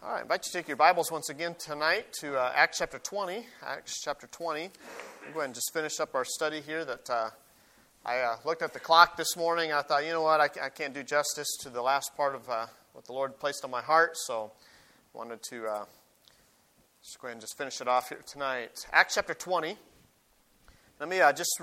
All right, I invite you to take your Bibles once again tonight to Acts chapter 20. Acts chapter 20. We'll go ahead and just finish up our study here. I looked at the clock this morning. And I thought, you know what, I can't do justice to the last part of what the Lord placed on my heart. So I wanted to just go ahead and just finish it off here tonight. Acts chapter 20. Let me just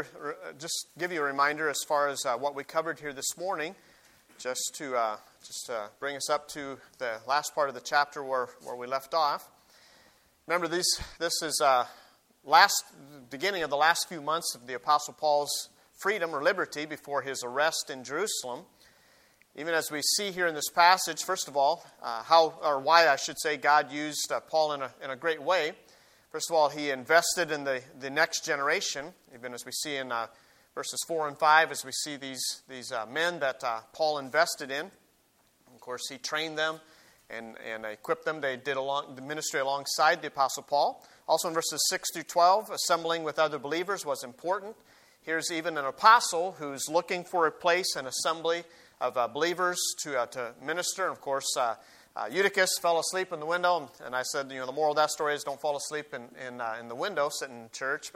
give you a reminder as far as what we covered here this morning, just to bring us up to the last part of the chapter where we left off. Remember, this is beginning of the last few months of the Apostle Paul's freedom or liberty before his arrest in Jerusalem. Even as we see here in this passage, first of all, why I should say God used Paul in a great way. First of all, he invested in the next generation, even as we see in verses 4 and 5, as we see these men that Paul invested in. Of course, he trained them and equipped them. They did the ministry alongside the Apostle Paul. Also in verses 6 through 12, assembling with other believers was important. Here's even an apostle who's looking for a place, an assembly of believers to minister. And of course, Eutychus fell asleep in the window, and I said, the moral of that story is don't fall asleep in the window sitting in church.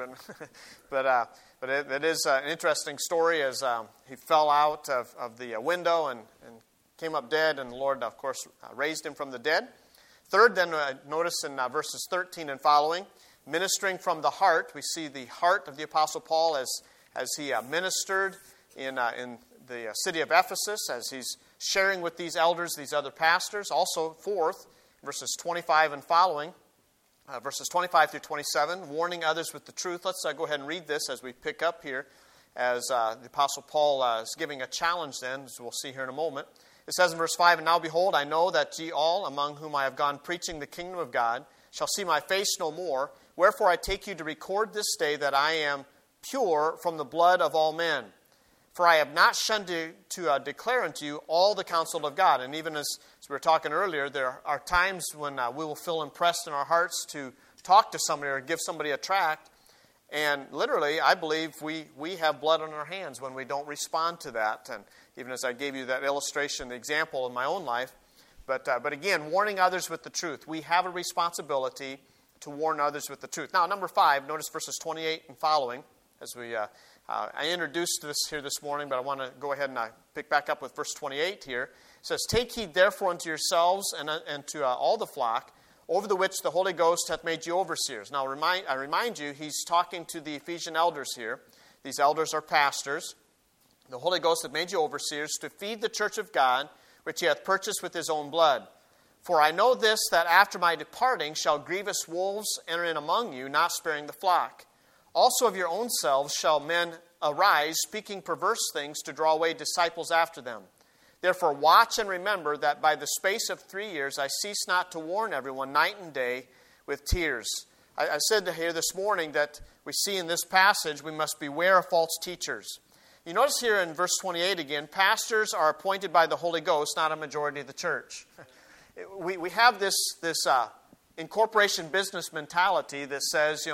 But it is an interesting story as he fell out of the window and came up dead, and the Lord, of course, raised him from the dead. Third, then, notice in verses 13 and following, ministering from the heart. We see the heart of the Apostle Paul as he ministered in the city of Ephesus, as he's sharing with these elders, these other pastors. Also, fourth, verses 25 and following, verses 25 through 27, warning others with the truth. Let's go ahead and read this as we pick up here, as the Apostle Paul is giving a challenge then, as we'll see here in a moment. It says in verse 5, "And now behold, I know that ye all, among whom I have gone preaching the kingdom of God, shall see my face no more. Wherefore I take you to record this day that I am pure from the blood of all men. For I have not shunned to declare unto you all the counsel of God." And even as we were talking earlier, there are times when we will feel impressed in our hearts to talk to somebody or give somebody a tract. And literally, I believe we have blood on our hands when we don't respond to that. And even as I gave you that illustration, the example in my own life. But again, warning others with the truth. We have a responsibility to warn others with the truth. Now, number 5, notice verses 28 and following. As I introduced this here this morning, but I want to go ahead and pick back up with verse 28 here. It says, "Take heed therefore unto yourselves and to all the flock, over the which the Holy Ghost hath made you overseers." Now, I remind you, he's talking to the Ephesian elders here. These elders are pastors. "The Holy Ghost hath made you overseers to feed the church of God, which he hath purchased with his own blood. For I know this, that after my departing shall grievous wolves enter in among you, not sparing the flock. Also of your own selves shall men arise, speaking perverse things, to draw away disciples after them. Therefore watch and remember that by the space of 3 years I cease not to warn everyone night and day with tears." I said here this morning that we see in this passage we must beware of false teachers. You notice here in verse 28 again, pastors are appointed by the Holy Ghost, not a majority of the church. We have this incorporation business mentality that says,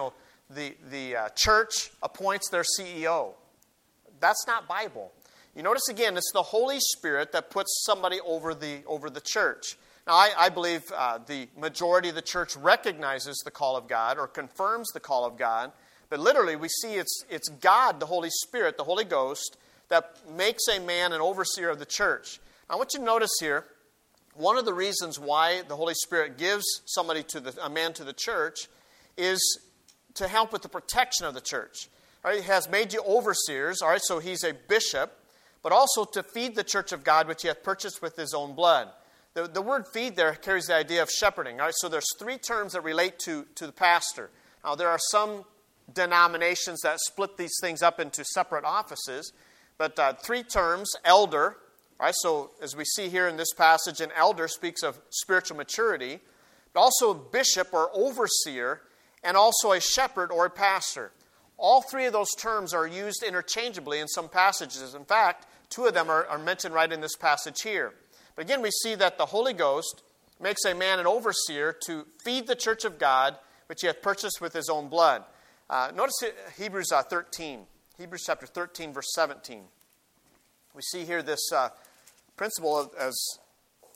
the church appoints their CEO. That's not Bible. You notice again, it's the Holy Spirit that puts somebody over the church. Now, I believe the majority of the church recognizes the call of God or confirms the call of God. But literally, we see it's God, the Holy Spirit, the Holy Ghost, that makes a man an overseer of the church. Now, I want you to notice here, one of the reasons why the Holy Spirit gives a man to the church is to help with the protection of the church. All right, he has made you overseers, all right, so he's a bishop, but also to feed the church of God, which he hath purchased with his own blood. The word feed there carries the idea of shepherding. All right, so there's 3 terms that relate to the pastor. Now, there are some denominations that split these things up into separate offices, but 3 terms: elder. All right, so as we see here in this passage, an elder speaks of spiritual maturity, but also bishop or overseer, and also a shepherd or a pastor. All 3 of those terms are used interchangeably in some passages. In fact, 2 of them are mentioned right in this passage here. But again, we see that the Holy Ghost makes a man an overseer to feed the church of God, which he hath purchased with his own blood. Notice Hebrews 13. Hebrews chapter 13, verse 17. We see here this principle as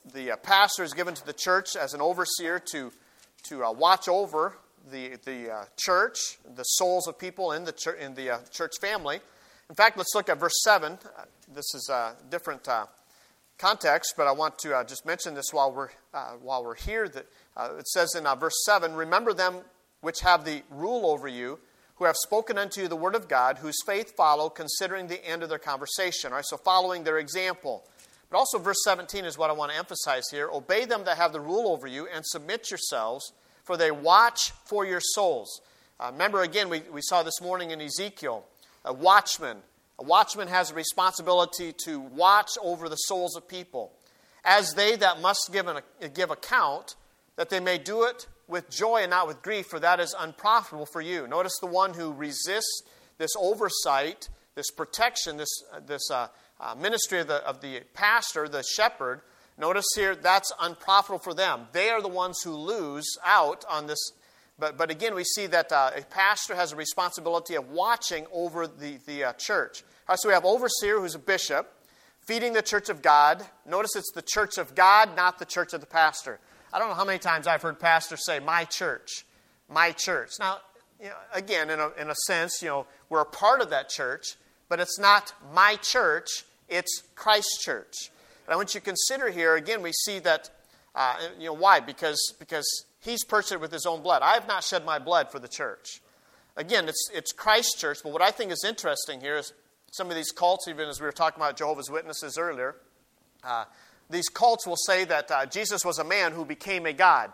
the pastor is given to the church as an overseer to watch over the church, the souls of people in the church family. In fact, let's look at verse 7. This is a different context, but I want to just mention this while we're here. That it says in verse 7, "Remember them which have the rule over you, who have spoken unto you the word of God, whose faith follow, considering the end of their conversation." All right, so following their example. But also verse 17 is what I want to emphasize here. "Obey them that have the rule over you, and submit yourselves, for they watch for your souls." Remember again, we saw this morning in Ezekiel, a watchman. A watchman has a responsibility to watch over the souls of people, as they that must give account, that they may do it with joy and not with grief, for that is unprofitable for you. Notice the one who resists this oversight, this protection, this ministry of the pastor, the shepherd. Notice here, that's unprofitable for them. They are the ones who lose out on this. But again, we see that a pastor has a responsibility of watching over the church. All right, so we have overseer, who's a bishop, feeding the church of God. Notice it's the church of God, not the church of the pastor. I don't know how many times I've heard pastors say, "My church, my church." Now, again, in a sense, we're a part of that church, but it's not my church, it's Christ's church. And I want you to consider here, again, we see that, why? Because He's purchased it with His own blood. I have not shed my blood for the church. Again, it's Christ's church, but what I think is interesting here is some of these cults, even as we were talking about Jehovah's Witnesses earlier, these cults will say that Jesus was a man who became a God.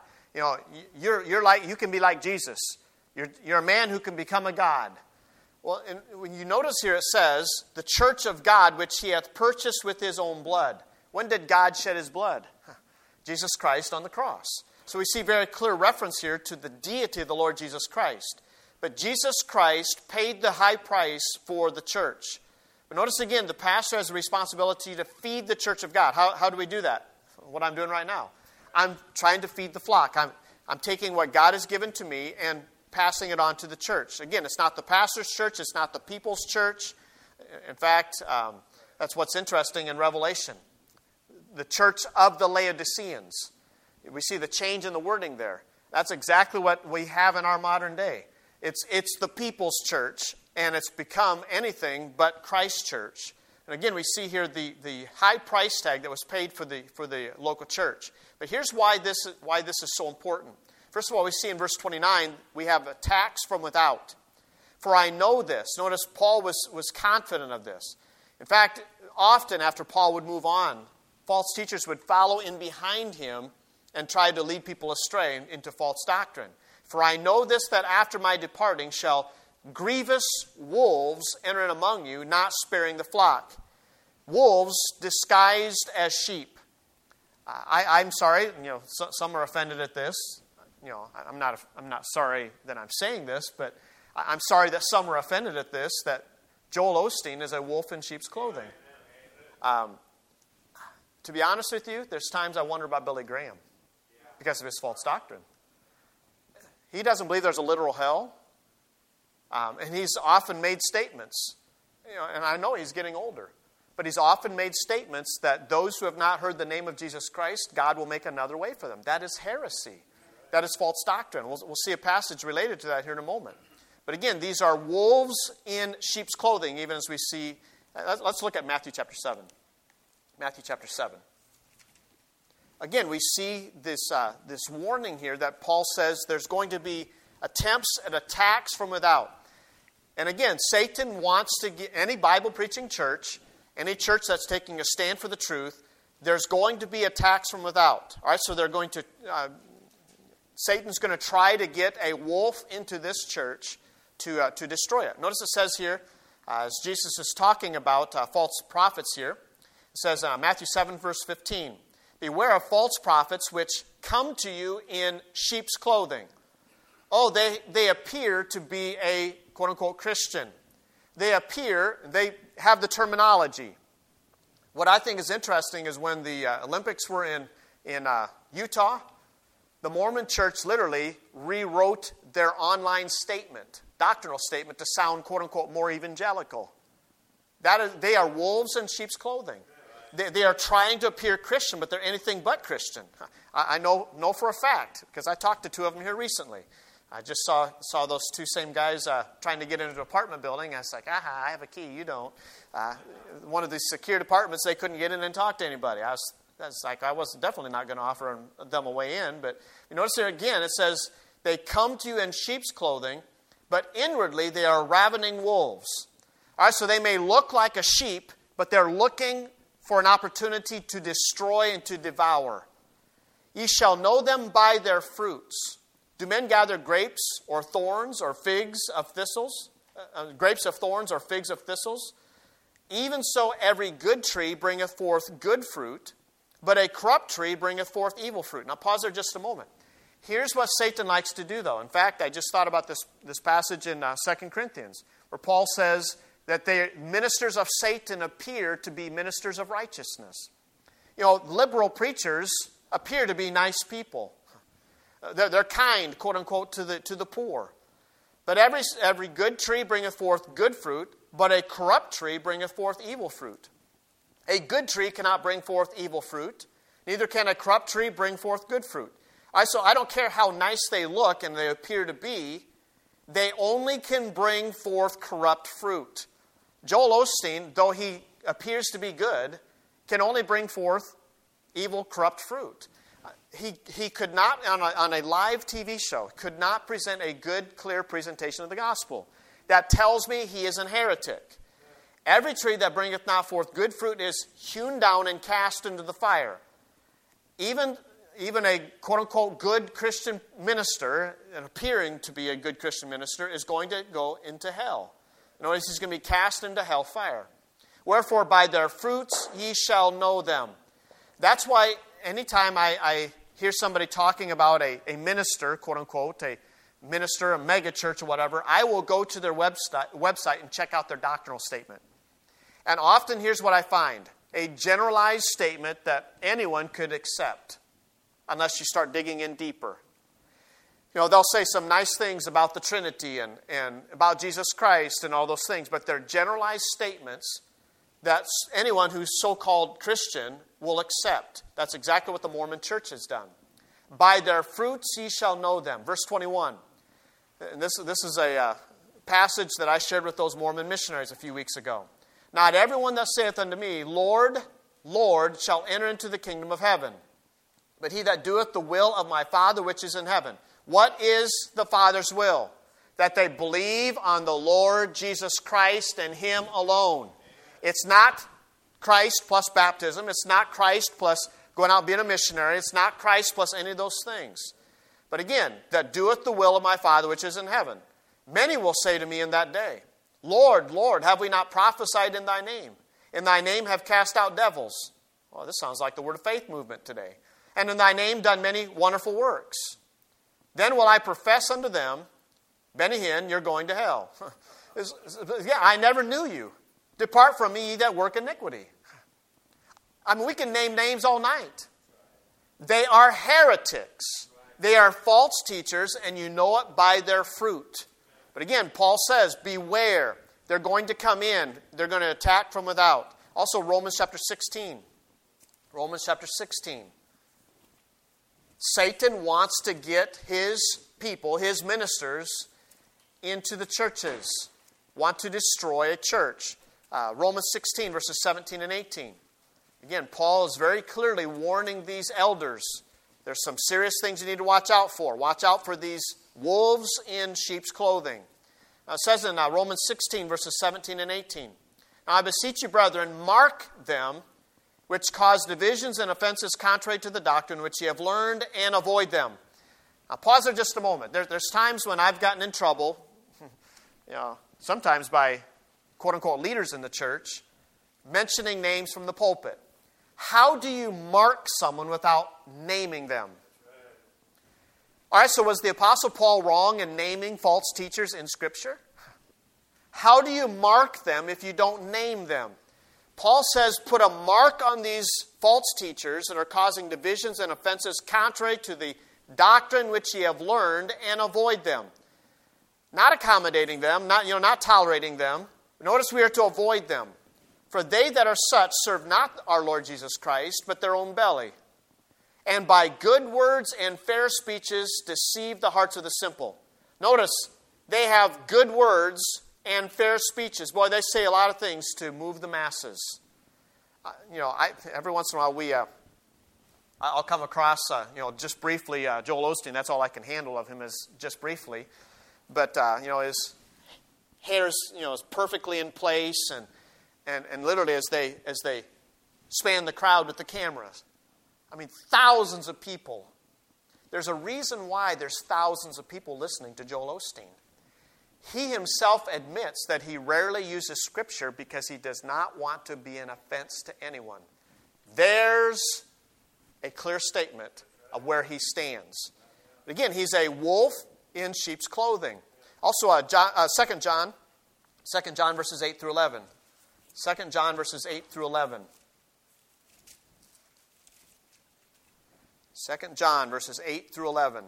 You can be like Jesus. You're a man who can become a God. Well, and when you notice here, it says, "the church of God, which He hath purchased with His own blood." When did God shed His blood? Jesus Christ on the cross. So we see very clear reference here to the deity of the Lord Jesus Christ. But Jesus Christ paid the high price for the church. But notice again, the pastor has a responsibility to feed the church of God. How do we do that? What I'm doing right now. I'm trying to feed the flock. I'm taking what God has given to me and passing it on to the church. Again, it's not the pastor's church. It's not the people's church. In fact, that's what's interesting in Revelation. The church of the Laodiceans. We see the change in the wording there. That's exactly what we have in our modern day. It's the people's church, and it's become anything but Christ's church. And again, we see here the high price tag that was paid for the local church. But here's why this is so important. First of all, we see in verse 29, we have a tax from without. "For I know this." Notice Paul was confident of this. In fact, often after Paul would move on, false teachers would follow in behind him and try to lead people astray into false doctrine. "For I know this, that after my departing shall grievous wolves enter in among you, not sparing the flock." Wolves disguised as sheep. I'm sorry, some are offended at this. I'm not sorry that I'm saying this, but I'm sorry that some are offended at this, that Joel Osteen is a wolf in sheep's clothing. To be honest with you, there's times I wonder about Billy Graham because of his false doctrine. He doesn't believe there's a literal hell, and he's often made statements, and I know he's getting older, but he's often made statements that those who have not heard the name of Jesus Christ, God will make another way for them. That is heresy. That is false doctrine. We'll see a passage related to that here in a moment. But again, these are wolves in sheep's clothing, even as we see. Let's look at Matthew chapter 7. Matthew chapter 7. Again, we see this warning here that Paul says there's going to be attempts at attacks from without. And again, Satan wants to get any Bible-preaching church, any church that's taking a stand for the truth, there's going to be attacks from without. All right, so they're going to... Satan's going to try to get a wolf into this church to destroy it. Notice it says here, as Jesus is talking about false prophets here, it says Matthew 7, verse 15, "Beware of false prophets which come to you in sheep's clothing." Oh, they appear to be a quote-unquote Christian. They have the terminology. What I think is interesting is when the Olympics were in Utah, the Mormon church literally rewrote their online statement, doctrinal statement, to sound, quote-unquote, more evangelical. They are wolves in sheep's clothing. they are trying to appear Christian, but they're anything but Christian. I know for a fact, because I talked to two of them here recently. I just saw those two same guys trying to get into an apartment building. I was like, I have a key, you don't. One of these secured apartments, they couldn't get in and talk to anybody. I was definitely not going to offer them a way in. But you notice there again, it says, they come to you in sheep's clothing, but inwardly they are ravening wolves. All right, so they may look like a sheep, but they're looking for an opportunity to destroy and to devour. Ye shall know them by their fruits. Do men gather grapes or thorns or figs of thistles? Grapes of thorns or figs of thistles? Even so every good tree bringeth forth good fruit, but a corrupt tree bringeth forth evil fruit. Now pause there just a moment. Here's what Satan likes to do, though. In fact, I just thought about this passage in 2 Corinthians, where Paul says that the ministers of Satan appear to be ministers of righteousness. You know, liberal preachers appear to be nice people. They're kind, quote unquote, to the poor. But every good tree bringeth forth good fruit, but a corrupt tree bringeth forth evil fruit. A good tree cannot bring forth evil fruit, neither can a corrupt tree bring forth good fruit. So I don't care how nice they look and they appear to be, they only can bring forth corrupt fruit. Joel Osteen, though he appears to be good, can only bring forth evil, corrupt fruit. He could not, on a live TV show, could not present a good, clear presentation of the gospel. That tells me he is an heretic. Every tree that bringeth not forth good fruit is hewn down and cast into the fire. Even a quote-unquote good Christian minister, and appearing to be a good Christian minister, is going to go into hell. Notice he's going to be cast into hell fire. Wherefore by their fruits ye shall know them. That's why anytime I hear somebody talking about a minister, quote-unquote, a minister, a mega church or whatever, I will go to their website and check out their doctrinal statement. And often here's what I find. A generalized statement that anyone could accept, unless you start digging in deeper. You know, they'll say some nice things about the Trinity and about Jesus Christ and all those things, but they're generalized statements that anyone who's so-called Christian will accept. That's exactly what the Mormon Church has done. By their fruits ye shall know them. Verse 21. And this is a passage that I shared with those Mormon missionaries a few weeks ago. Not everyone that saith unto me, Lord, Lord, shall enter into the kingdom of heaven, but he that doeth the will of my Father which is in heaven. What is the Father's will? That they believe on the Lord Jesus Christ and Him alone. It's not Christ plus baptism. It's not Christ plus going out and being a missionary. It's not Christ plus any of those things. But again, that doeth the will of my Father which is in heaven. Many will say to me in that day, Lord, Lord, have we not prophesied in thy name? In thy name have cast out devils. Well, this sounds like the Word of Faith movement today. And in thy name done many wonderful works. Then will I profess unto them, Benny Hinn, you're going to hell. Yeah, I never knew you. Depart from me, ye that work iniquity. I mean, we can name names all night. They are heretics. They are false teachers, and you know it by their fruit. But again, Paul says, beware. They're going to come in. They're going to attack from without. Also, Romans chapter 16. Romans chapter 16. Satan wants to get his people, his ministers, into the churches. Want to destroy a church. Romans 16, verses 17 and 18. Again, Paul is very clearly warning these elders. There's some serious things you need to watch out for. Watch out for these wolves in sheep's clothing. Now, it says in Romans 16, verses 17 and 18. Now I beseech you, brethren, mark them which cause divisions and offenses contrary to the doctrine which ye have learned, and avoid them. Now pause there just a moment. There's times when I've gotten in trouble, sometimes by quote-unquote leaders in the church, mentioning names from the pulpit. How do you mark someone without naming them? All right, so was the Apostle Paul wrong in naming false teachers in Scripture? How do you mark them if you don't name them? Paul says, put a mark on these false teachers that are causing divisions and offenses contrary to the doctrine which ye have learned, and avoid them. Not accommodating them, not tolerating them. Notice we are to avoid them. For they that are such serve not our Lord Jesus Christ, but their own belly. And by good words and fair speeches deceive the hearts of the simple. Notice, they have good words and fair speeches. Boy, they say a lot of things to move the masses. Every once in a while I'll come across, just briefly, Joel Osteen. That's all I can handle of him is just briefly. But, his hair's, is perfectly in place, and literally as they span the crowd with the cameras. I mean, thousands of people. There's a reason why there's thousands of people listening to Joel Osteen. He himself admits that he rarely uses Scripture because he does not want to be an offense to anyone. There's a clear statement of where he stands. Again, he's a wolf in sheep's clothing. Also, 2 John verses 8 through 11. 2 John verses 8 through 11. 2 John verses 8 through 11.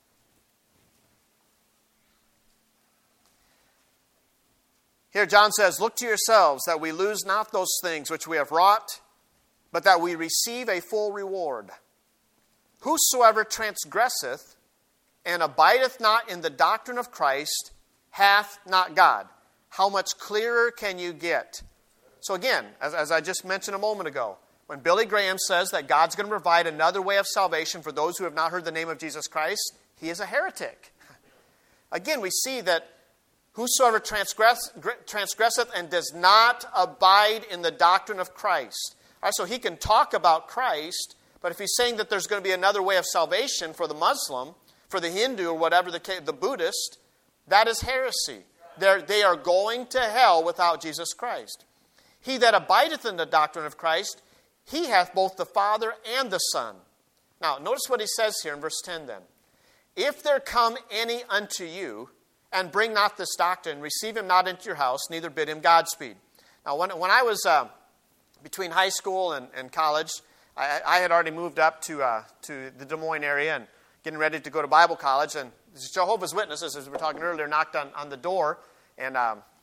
Here John says, "Look to yourselves that we lose not those things which we have wrought, but that we receive a full reward. Whosoever transgresseth and abideth not in the doctrine of Christ hath not God." How much clearer can you get? So again, as I just mentioned a moment ago, when Billy Graham says that God's going to provide another way of salvation for those who have not heard the name of Jesus Christ, he is a heretic. Again, we see that whosoever transgresseth and does not abide in the doctrine of Christ. All right, so he can talk about Christ, but if he's saying that there's going to be another way of salvation for the Muslim, for the Hindu, or whatever, the Buddhist, that is heresy. They are going to hell without Jesus Christ. He that abideth in the doctrine of Christ, he hath both the Father and the Son. Now, notice what he says here in verse 10 then. "If there come any unto you, and bring not this doctrine, receive him not into your house, neither bid him Godspeed." Now, when I was between high school and college, I had already moved up to the Des Moines area and getting ready to go to Bible college. And Jehovah's Witnesses, as we were talking earlier, knocked on the door. And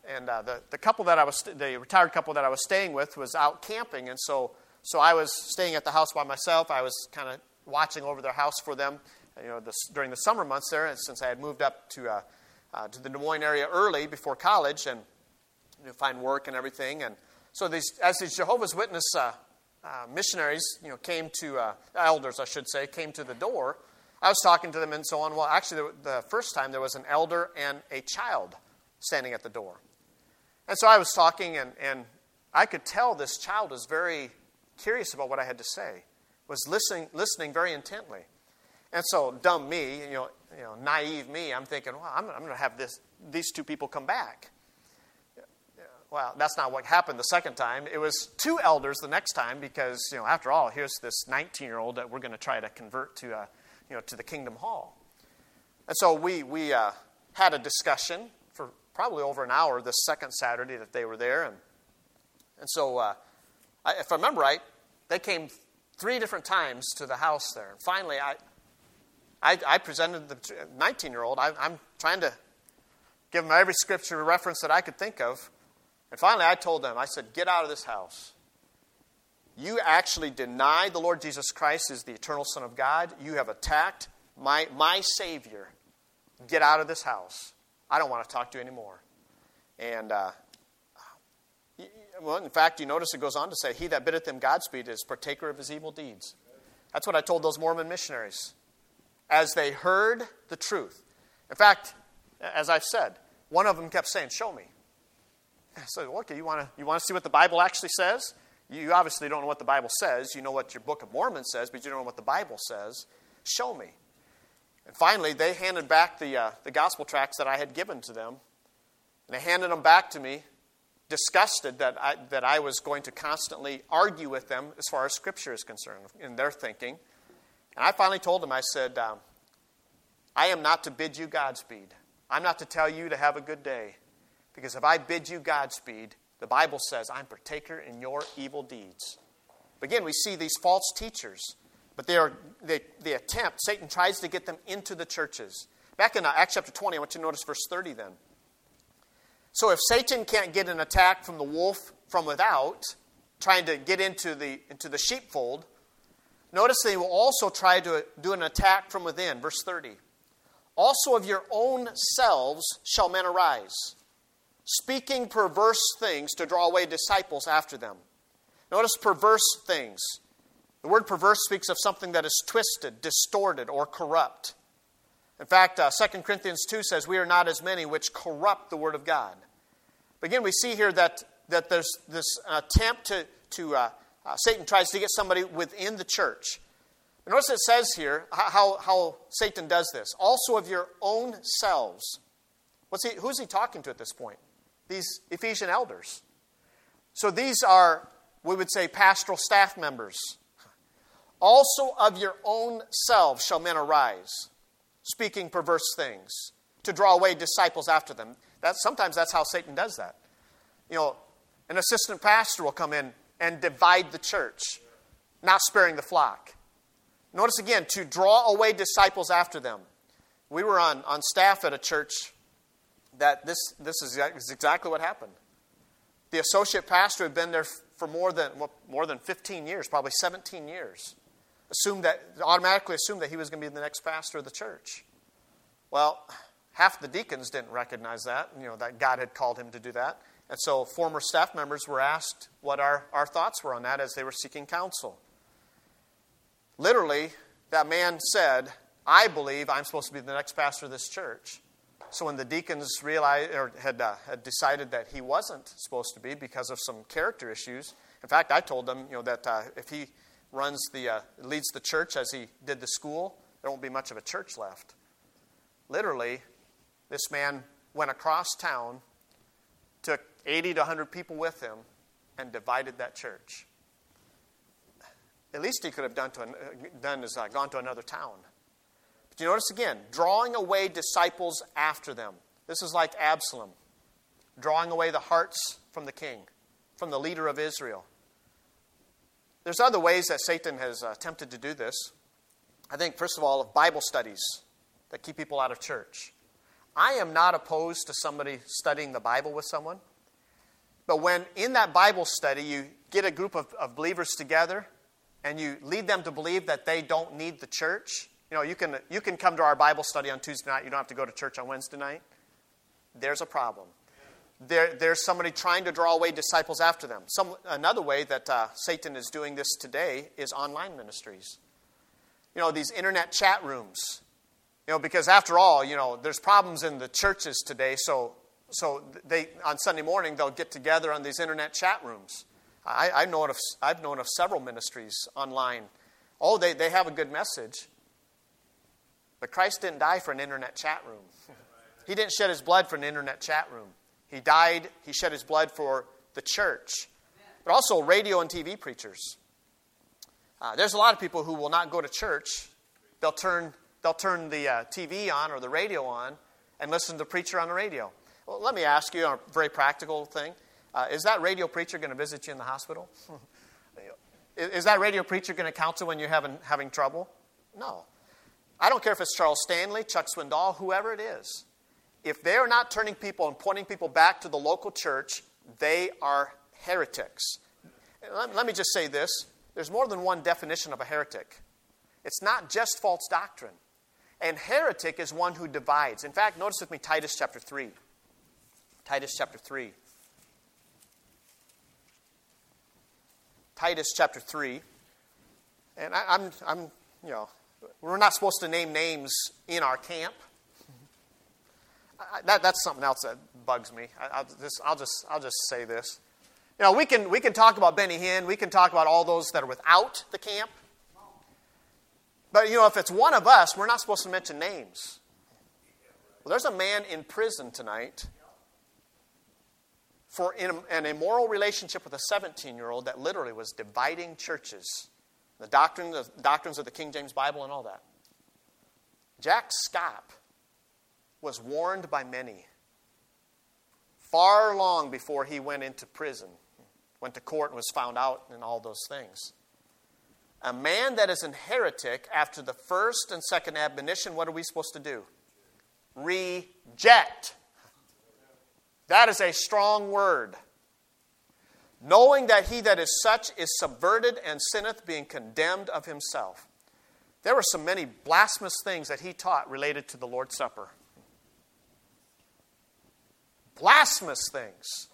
the couple that the retired couple that I was staying with was out camping. And so I was staying at the house by myself. I was kind of watching over their house for them, during the summer months there, since I had moved up to the Des Moines area early before college and find work and everything. And so as these Jehovah's Witness missionaries, came to elders, I should say, came to the door, I was talking to them and so on. Well, actually, the first time there was an elder and a child standing at the door. And so I was talking, and I could tell this child was very curious about what I had to say, was listening very intently. And so, dumb me, naive me, I'm thinking, well, I'm going to have these two people come back. Well, that's not what happened the second time. It was two elders the next time because, after all, here's this 19-year-old that we're going to try to convert to the Kingdom Hall. And so we had a discussion for probably over an hour the second Saturday that they were there. And so, if I remember right, they came 3 different times to the house there. And finally, I presented the 19-year-old. I'm trying to give them every scripture reference that I could think of. And finally, I told them, I said, "Get out of this house. You actually deny the Lord Jesus Christ as the eternal Son of God. You have attacked my Savior. Get out of this house. I don't want to talk to you anymore." And, in fact, you notice it goes on to say, "He that biddeth him Godspeed is partaker of his evil deeds." That's what I told those Mormon missionaries as they heard the truth. In fact, as I've said, one of them kept saying, "Show me." I said, "Okay, you want to see what the Bible actually says? You obviously don't know what the Bible says. You know what your Book of Mormon says, but you don't know what the Bible says. Show me." And finally, they handed back the gospel tracts that I had given to them. And they handed them back to me, disgusted that I was going to constantly argue with them as far as Scripture is concerned in their thinking. And I finally told them, I said, "I am not to bid you Godspeed. I'm not to tell you to have a good day. Because if I bid you Godspeed, the Bible says I'm partaker in your evil deeds." Again, we see these false teachers, but they attempt, Satan tries to get them into the churches. Back in Acts chapter 20, I want you to notice verse 30 then. "So if Satan can't get an attack from the wolf from without, trying to get into the sheepfold, notice they will also try to do an attack from within. Verse 30. Also of your own selves shall men arise, speaking perverse things to draw away disciples after them. Notice perverse things. The word perverse speaks of something that is twisted, distorted, or corrupt. In fact, 2 Corinthians 2 says, we are not as many which corrupt the word of God. But again, we see here that there's this attempt Satan tries to get somebody within the church. And notice it says here how Satan does this. Also of your own selves. Who's he talking to at this point? These Ephesian elders. So these are, we would say, pastoral staff members. Also of your own selves shall men arise, speaking perverse things, to draw away disciples after them. Sometimes that's how Satan does that. An assistant pastor will come in and divide the church, not sparing the flock. Notice again, to draw away disciples after them. We were on staff at a church that this is exactly what happened. The associate pastor had been there for more than 15 years, probably 17 years. Automatically assumed that he was going to be the next pastor of the church. Well, half the deacons didn't recognize that, that God had called him to do that. And so former staff members were asked what our thoughts were on that as they were seeking counsel. Literally, that man said, I believe I'm supposed to be the next pastor of this church. So when the deacons realized or had decided that he wasn't supposed to be because of some character issues, in fact, I told them that if he leads the church as he did the school, there won't be much of a church left. Literally, this man went across town, took 80 to 100 people with him, and divided that church. At least he could have gone to another town. But you notice again, drawing away disciples after them. This is like Absalom, drawing away the hearts from the king, from the leader of Israel. There's other ways that Satan has attempted to do this. I think, first of all, of Bible studies that keep people out of church. I am not opposed to somebody studying the Bible with someone. But when in that Bible study you get a group of believers together and you lead them to believe that they don't need the church, you can come to our Bible study on Tuesday night. You don't have to go to church on Wednesday night. There's a problem. There's somebody trying to draw away disciples after them. Another way that Satan is doing this today is online ministries. These internet chat rooms. Because after all, there's problems in the churches today. So they on Sunday morning they'll get together on these internet chat rooms. I've known of several ministries online. Oh, they have a good message, but Christ didn't die for an internet chat room. He didn't shed his blood for an internet chat room. He died. He shed his blood for the church, but also radio and TV preachers. There's a lot of people who will not go to church. They'll turn the TV on or the radio on and listen to the preacher on the radio. Well, let me ask you a very practical thing. Is that radio preacher going to visit you in the hospital? Is that radio preacher going to counsel when you're having trouble? No. I don't care if it's Charles Stanley, Chuck Swindoll, whoever it is. If they are not turning people and pointing people back to the local church, they are heretics. Let me just say this. There's more than one definition of a heretic. It's not just false doctrine. And heretic is one who divides. In fact, notice with me Titus chapter 3. Titus chapter 3. Titus chapter 3. And I'm we're not supposed to name names in our camp. That's something else that bugs me. I'll just say this. We can talk about Benny Hinn. We can talk about all those that are without the camp. But if it's one of us, we're not supposed to mention names. Well, there's a man in prison tonight for an immoral relationship with a 17-year-old that literally was dividing churches. The doctrines of the King James Bible and all that. Jack Schaap was warned by many far long before he went into prison, went to court and was found out and all those things. A man that is a heretic, after the first and second admonition, what are we supposed to do? Reject. That is a strong word. knowing that he that is such is subverted and sinneth, being condemned of himself. There were so many blasphemous things that he taught related to the Lord's Supper. Blasphemous things.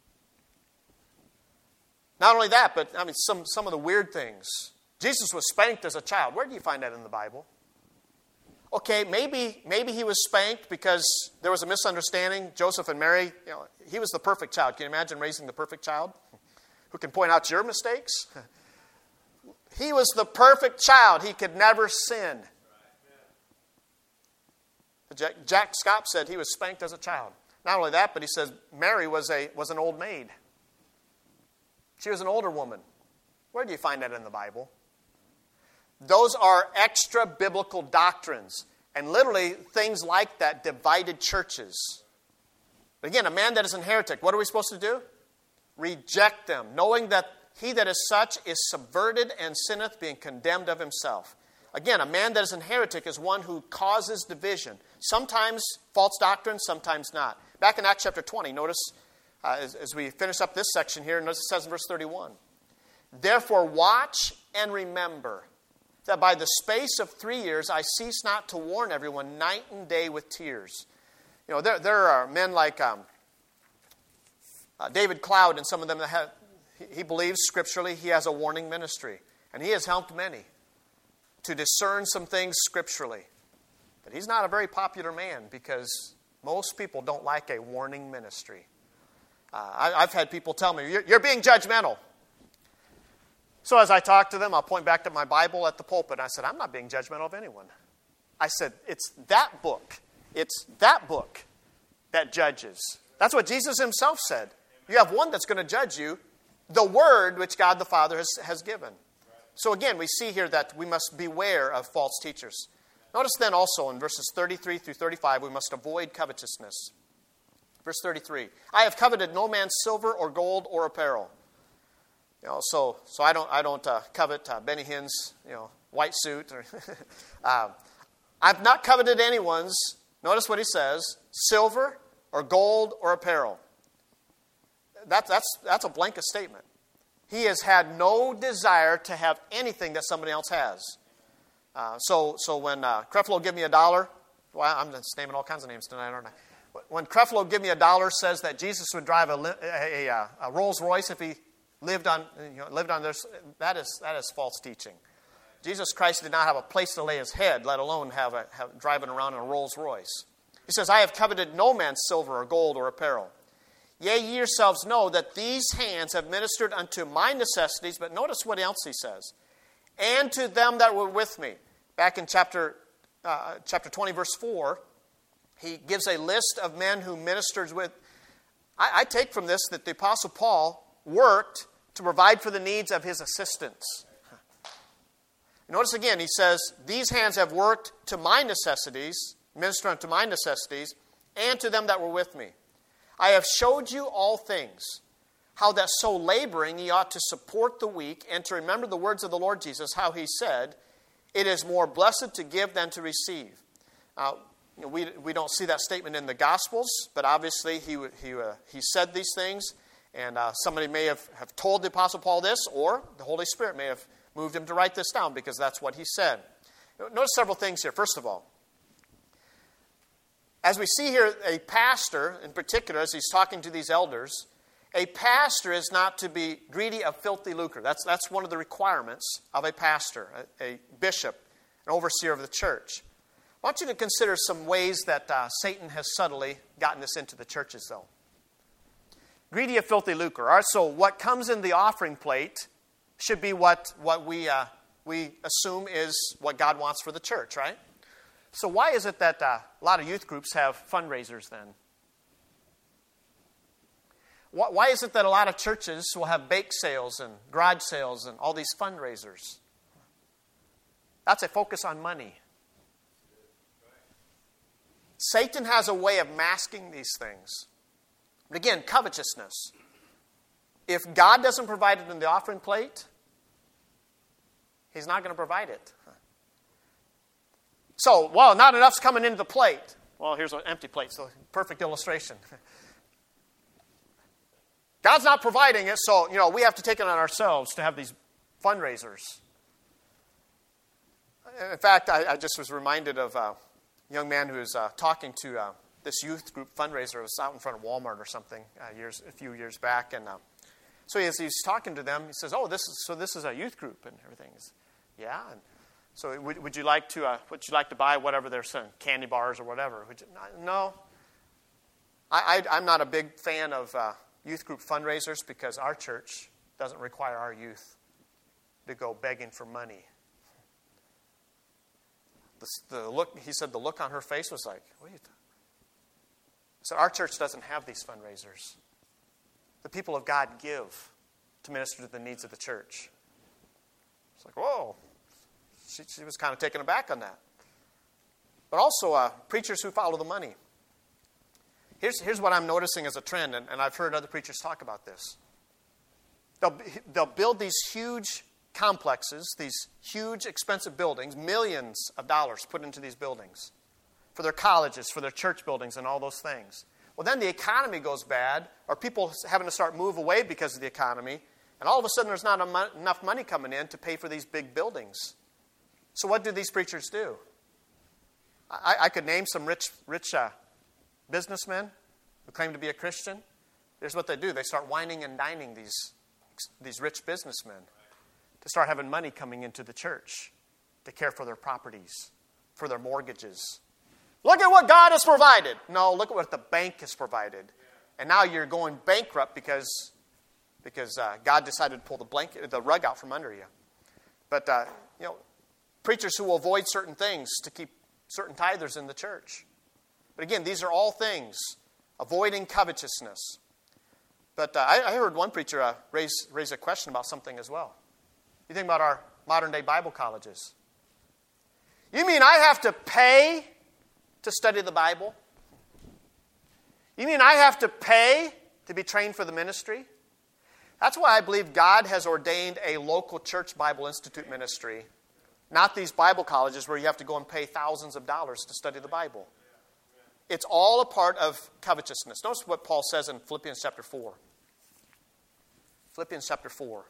Not only that, but some of the weird things. Jesus was spanked as a child. Where do you find that in the Bible? Okay, maybe he was spanked because there was a misunderstanding. Joseph and Mary, he was the perfect child. Can you imagine raising the perfect child who can point out your mistakes? He was the perfect child. He could never sin. Jack Scott said he was spanked as a child. Not only that, but he says Mary was an old maid. She was an older woman. Where do you find that in the Bible? Those are extra biblical doctrines. And literally, things like that divided churches. But again, a man that is an heretic, what are we supposed to do? Reject them, knowing that he that is such is subverted and sinneth, being condemned of himself. Again, a man that is an heretic is one who causes division. Sometimes false doctrine, sometimes not. Back in Acts chapter 20, notice as we finish up this section here, notice it says in verse 31, therefore watch and remember that by the space of 3 years I cease not to warn everyone night and day with tears. There are men like David Cloud and some of them that have, he believes scripturally he has a warning ministry. And he has helped many to discern some things scripturally. But he's not a very popular man because most people don't like a warning ministry. I've had people tell me, you're being judgmental. So as I talk to them, I'll point back to my Bible at the pulpit. And I said, I'm not being judgmental of anyone. I said, it's that book. It's that book that judges. That's what Jesus himself said. You have one that's going to judge you, the word which God the Father has given. So again, we see here that we must beware of false teachers. Notice then also in verses 33 through 35, we must avoid covetousness. Verse 33, I have coveted no man's silver or gold or apparel. So I don't covet Benny Hinn's white suit. I've not coveted anyone's, notice what he says, silver or gold or apparel. That's a blanket statement. He has had no desire to have anything that somebody else has. So when Creflo Give Me a Dollar, well, I'm just naming all kinds of names tonight, aren't I? When Creflo Give Me a Dollar says that Jesus would drive a Rolls Royce if he lived on this, that is false teaching. Jesus Christ did not have a place to lay his head, let alone have driving around in a Rolls Royce. He says, I have coveted no man's silver or gold or apparel. Yea, ye yourselves know that these hands have ministered unto my necessities. But notice what else he says. And to them that were with me. Back in chapter 20, verse 4, he gives a list of men who ministers with. I take from this that the Apostle Paul worked to provide for the needs of his assistants. Notice again, he says, these hands have worked to my necessities, minister unto my necessities, and to them that were with me. I have showed you all things, how that so laboring ye ought to support the weak, and to remember the words of the Lord Jesus, how he said, it is more blessed to give than to receive. We don't see that statement in the Gospels, but obviously he said these things, and somebody may have told the Apostle Paul this, or the Holy Spirit may have moved him to write this down because that's what he said. Notice several things here. First of all, as we see here, a pastor, in particular, as he's talking to these elders, a pastor is not to be greedy of filthy lucre. That's one of the requirements of a pastor, a bishop, an overseer of the church. I want you to consider some ways that Satan has subtly gotten this into the churches, though. Greedy of filthy lucre. All right, so what comes in the offering plate should be what we assume is what God wants for the church, right? So why is it that a lot of youth groups have fundraisers then? Why is it that a lot of churches will have bake sales and garage sales and all these fundraisers? That's a focus on money. Satan has a way of masking these things. But again, covetousness. If God doesn't provide it in the offering plate, he's not going to provide it. So, well, not enough's coming into the plate. Well, here's an empty plate, so perfect illustration. God's not providing it, so, we have to take it on ourselves to have these fundraisers. In fact, I just was reminded of a young man who was talking to this youth group fundraiser. It was out in front of Walmart or something a few years back. And so as he's talking to them, he says, this is a youth group and everything. Says, yeah. And so would you like to buy whatever they're selling, candy bars or whatever? No. I'm not a big fan of youth group fundraisers because our church doesn't require our youth to go begging for money. He said the look on her face was like, what are you talking? So our church doesn't have these fundraisers. The people of God give to minister to the needs of the church. It's like, whoa. She was kind of taken aback on that. But also preachers who follow the money. Here's what I'm noticing as a trend, and I've heard other preachers talk about this. They'll build these huge complexes, these huge expensive buildings, millions of dollars put into these buildings for their colleges, for their church buildings, and all those things. Well, then the economy goes bad, or people having to start move away because of the economy, and all of a sudden there's not enough money coming in to pay for these big buildings. So what do these preachers do? I could name some rich businessmen who claim to be a Christian. Here's what they do. They start whining and dining these rich businessmen to start having money coming into the church to care for their properties, for their mortgages. Look at what God has provided. No, look at what the bank has provided. And now you're going bankrupt because God decided to pull the rug out from under you. But, preachers who will avoid certain things to keep certain tithers in the church. But again, these are all things. Avoiding covetousness. But I heard one preacher raise a question about something as well. You think about our modern-day Bible colleges. You mean I have to pay to study the Bible? You mean I have to pay to be trained for the ministry? That's why I believe God has ordained a local church Bible Institute ministry, not these Bible colleges where you have to go and pay thousands of dollars to study the Bible. It's all a part of covetousness. Notice what Paul says in Philippians chapter 4. Philippians chapter 4.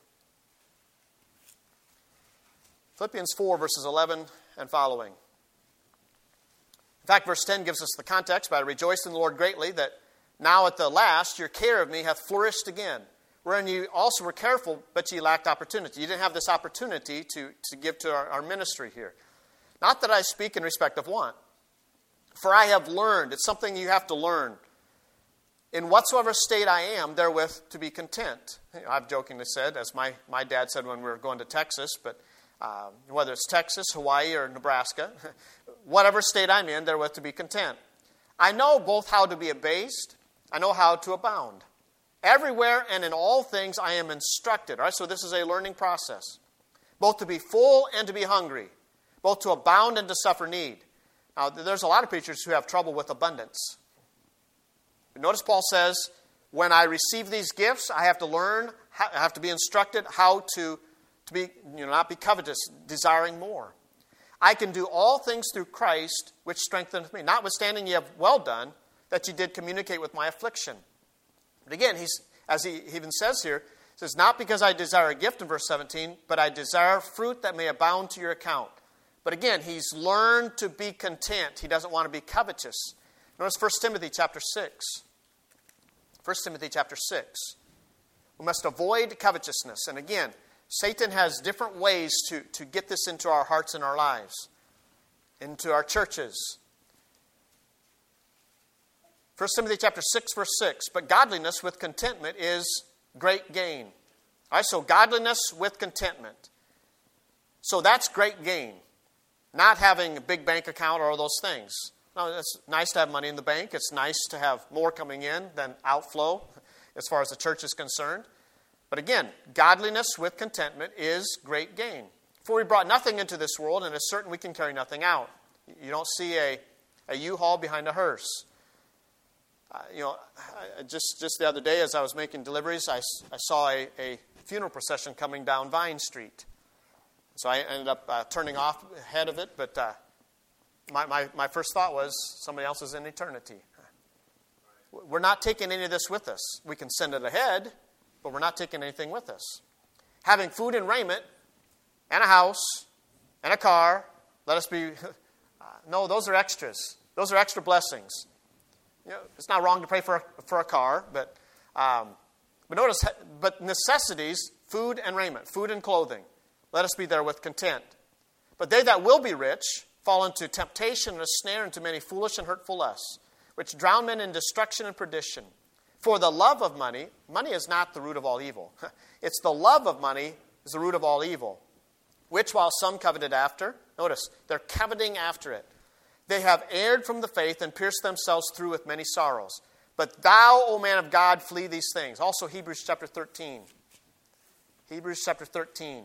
Philippians 4, verses 11 and following. In fact, verse 10 gives us the context. But I rejoice in the Lord greatly that now at the last your care of me hath flourished again, wherein you also were careful, but ye lacked opportunity. You didn't have this opportunity to give to our ministry here. Not that I speak in respect of want. For I have learned, it's something you have to learn, in whatsoever state I am, therewith to be content. I've jokingly said, as my dad said when we were going to Texas, but whether it's Texas, Hawaii, or Nebraska, whatever state I'm in, therewith to be content. I know both how to be abased, I know how to abound. Everywhere and in all things I am instructed. All right, so this is a learning process. Both to be full and to be hungry. Both to abound and to suffer need. Now, there's a lot of preachers who have trouble with abundance. But notice Paul says, when I receive these gifts, I have to learn, I have to be instructed how to be, not be covetous, desiring more. I can do all things through Christ, which strengtheneth me. Notwithstanding ye have well done, that ye did communicate with my affliction. But again, as he even says here, he says, not because I desire a gift in verse 17, but I desire fruit that may abound to your account. But again, he's learned to be content. He doesn't want to be covetous. Notice 1 Timothy chapter 6. 1 Timothy chapter 6. We must avoid covetousness. And again, Satan has different ways to get this into our hearts and our lives, into our churches. 1 Timothy chapter 6, verse 6. But godliness with contentment is great gain. All right, so godliness with contentment. So that's great gain. Not having a big bank account or all those things. No, it's nice to have money in the bank. It's nice to have more coming in than outflow as far as the church is concerned. But again, godliness with contentment is great gain. For we brought nothing into this world, and it's certain we can carry nothing out. You don't see a U-Haul behind a hearse. Just the other day as I was making deliveries, I saw a funeral procession coming down Vine Street. So I ended up turning off ahead of it, but my first thought was somebody else is in eternity. We're not taking any of this with us. We can send it ahead, but we're not taking anything with us. Having food and raiment, and a house, and a car, let us be... no, those are extras. Those are extra blessings. It's not wrong to pray for a car, but notice, but necessities, food and raiment, food and clothing, let us be there with content. But they that will be rich fall into temptation and a snare, into many foolish and hurtful lusts, which drown men in destruction and perdition. For the love of money is not the root of all evil. It's the love of money is the root of all evil, which while some coveted after, notice, they're coveting after it. They have erred from the faith and pierced themselves through with many sorrows. But thou, O man of God, flee these things. Also Hebrews chapter 13. Hebrews chapter 13.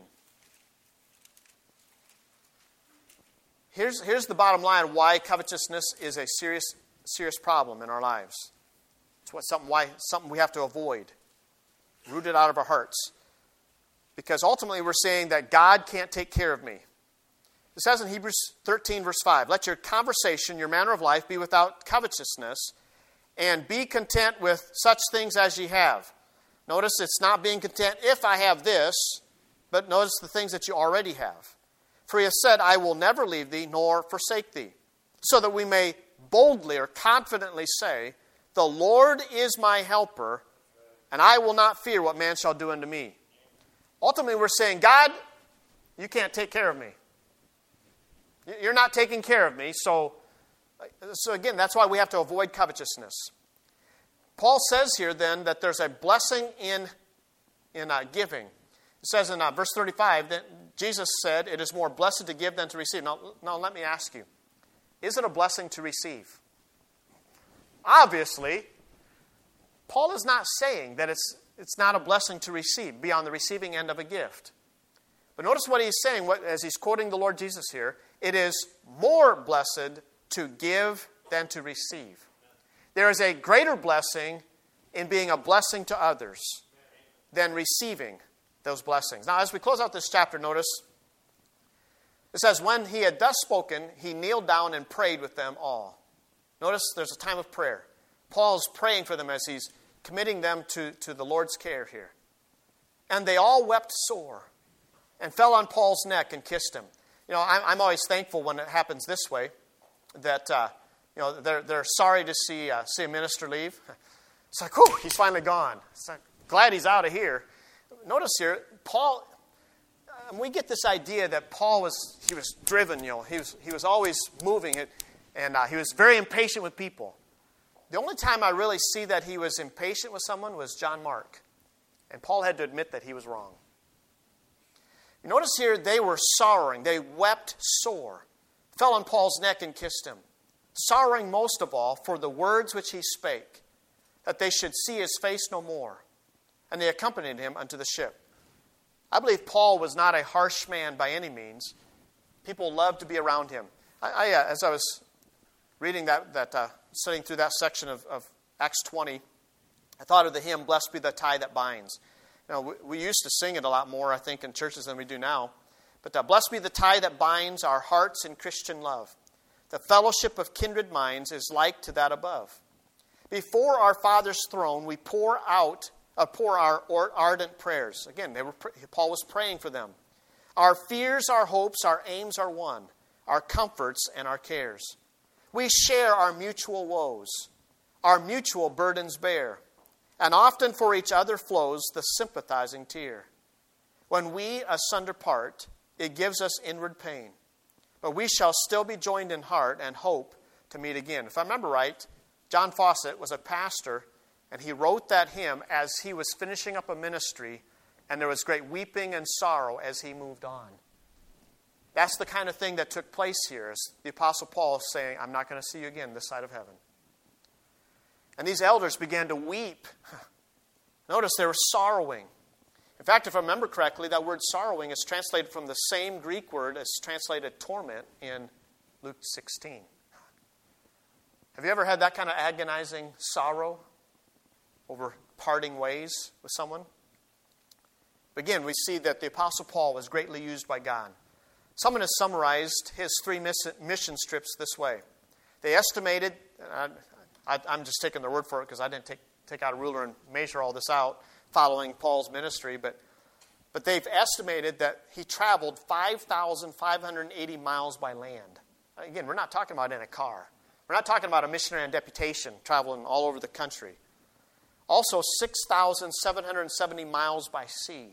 Here's the bottom line why covetousness is a serious problem in our lives. It's something we have to avoid. Root it out of our hearts. Because ultimately we're saying that God can't take care of me. It says in Hebrews 13 verse 5, let your conversation, your manner of life be without covetousness, and be content with such things as ye have. Notice it's not being content if I have this, but notice the things that you already have. For he has said, I will never leave thee nor forsake thee. So that we may boldly or confidently say, the Lord is my helper, and I will not fear what man shall do unto me. Ultimately, we're saying, God, you can't take care of me. You're not taking care of me. So again, that's why we have to avoid covetousness. Paul says here then that there's a blessing in giving. It says in verse 35 that Jesus said, it is more blessed to give than to receive. Now let me ask you, is it a blessing to receive? Obviously, Paul is not saying that it's not a blessing to receive beyond the receiving end of a gift. But notice what he's saying as he's quoting the Lord Jesus here. It is more blessed to give than to receive. There is a greater blessing in being a blessing to others than receiving those blessings. Now, as we close out this chapter, notice it says, when he had thus spoken, he kneeled down and prayed with them all. Notice there's a time of prayer. Paul's praying for them as he's committing them to the Lord's care here. And they all wept sore and fell on Paul's neck and kissed him. I'm always thankful when it happens this way, that they're sorry to see a minister leave. It's like, whew, he's finally gone. It's like, glad he's out of here. Notice here, Paul, we get this idea that Paul was driven. He was always moving it, and he was very impatient with people. The only time I really see that he was impatient with someone was John Mark, and Paul had to admit that he was wrong. You notice here they were sorrowing. They wept sore, fell on Paul's neck and kissed him, sorrowing most of all for the words which he spake, that they should see his face no more. And they accompanied him unto the ship. I believe Paul was not a harsh man by any means. People loved to be around him. As I was reading studying through that section of Acts 20, I thought of the hymn, Blessed be the tie that binds. We used to sing it a lot more, I think, in churches than we do now. But blessed be the tie that binds our hearts in Christian love. The fellowship of kindred minds is like to that above. Before our Father's throne, we pour our ardent prayers. Again, Paul was praying for them. Our fears, our hopes, our aims are one, our comforts and our cares. We share our mutual woes, our mutual burdens bear, and often for each other flows the sympathizing tear. When we asunder part, it gives us inward pain, but we shall still be joined in heart and hope to meet again. If I remember right, John Fawcett was a pastor, and he wrote that hymn as he was finishing up a ministry, and there was great weeping and sorrow as he moved on. That's the kind of thing that took place here, as the Apostle Paul is saying, I'm not going to see you again this side of heaven. And these elders began to weep. Notice they were sorrowing. In fact, if I remember correctly, that word sorrowing is translated from the same Greek word as translated torment in Luke 16. Have you ever had that kind of agonizing sorrow over parting ways with someone? Again, we see that the Apostle Paul was greatly used by God. Someone has summarized his 3 mission trips this way. They estimated, I'm just taking their word for it because I didn't take out a ruler and measure all this out, following Paul's ministry, but they've estimated that he traveled 5,580 miles by land. Again, we're not talking about in a car. We're not talking about a missionary on deputation traveling all over the country. Also, 6,770 miles by sea.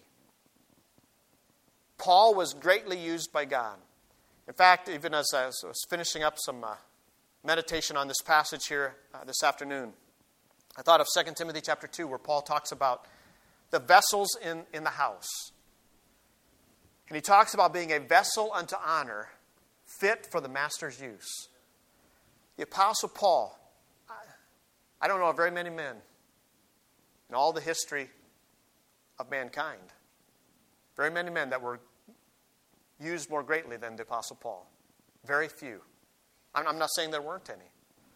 Paul was greatly used by God. In fact, even as I was finishing up some meditation on this passage here this afternoon, I thought of 2 Timothy chapter 2, where Paul talks about the vessels in the house. And he talks about being a vessel unto honor, fit for the master's use. The Apostle Paul, I don't know of very many men in all the history of mankind, very many men that were used more greatly than the Apostle Paul. Very few. I'm not saying there weren't any.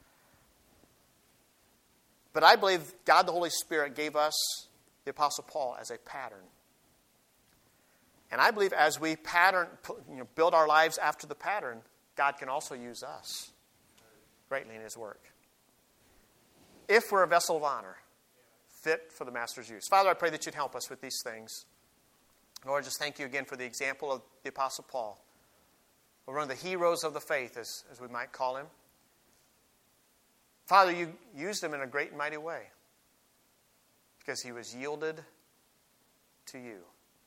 But I believe God the Holy Spirit gave us the Apostle Paul as a pattern. And I believe as we build our lives after the pattern, God can also use us greatly in His work. If we're a vessel of honor, fit for the master's use. Father, I pray that you'd help us with these things. Lord, just thank you again for the example of the Apostle Paul. One of the heroes of the faith, as we might call him. Father, you used him in a great and mighty way because he was yielded to you.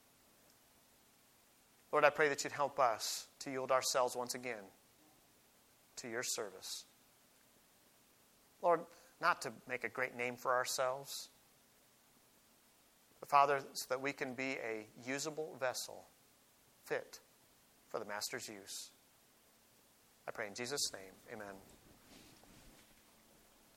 Lord, I pray that you'd help us to yield ourselves once again to your service. Lord, not to make a great name for ourselves, but Father, so that we can be a usable vessel, fit for the Master's use. I pray in Jesus' name, amen.